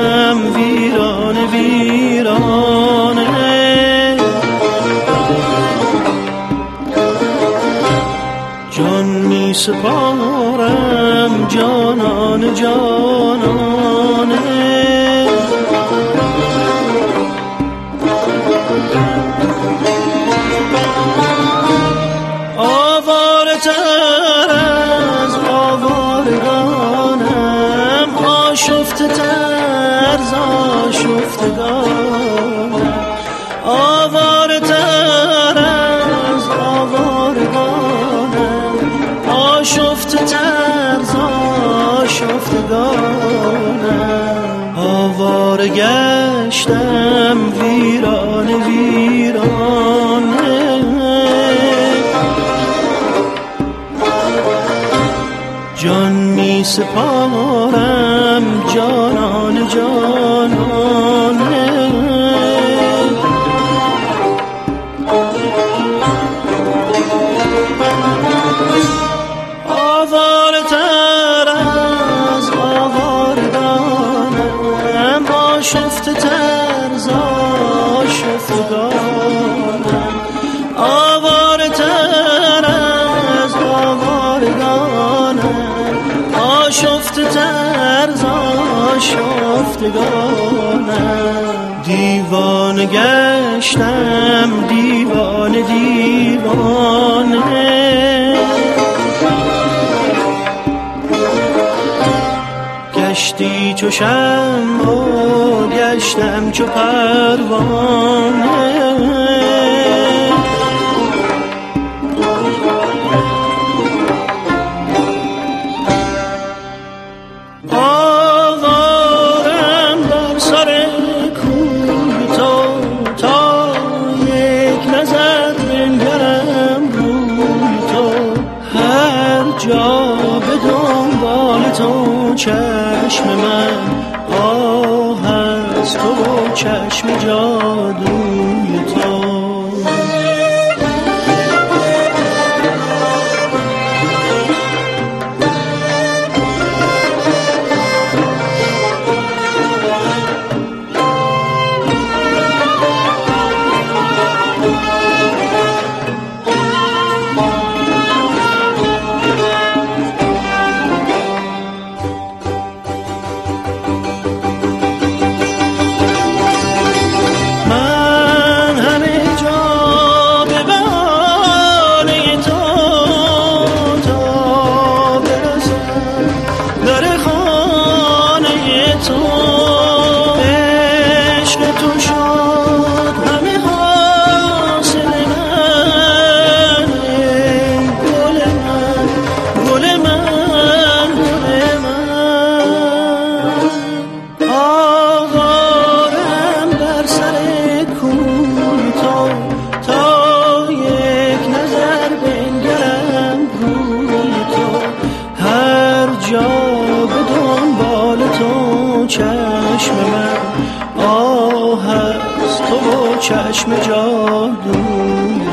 ویرانه ویرانه. جان می سپارم جانان جانانه. آواره تر از آوارگانم، آشفته تر ز آشفتگانم. آواره تر از آوارگانم، آشفته تر ز آشفتگانم. آواره گشتم ویرانه ویرانه. جان می سپارم جانان جانانه. آواره تر از آوارگانم، آشفته تر ز آشفتگانم. آواره تر از آوارگانم، آشفته تر ز آشفتگانم. دیوانه گشتم دیوانه دیوانه. گشتی چو شمع و گشتم چو پروانه. آوارم بر سر کوی تو، تا یک نظر بنگرم روی تو. هر جا به دنبال تو چشم من آه از تو و چشم جادوی تو. چشم من آه از تو و چشم جادوی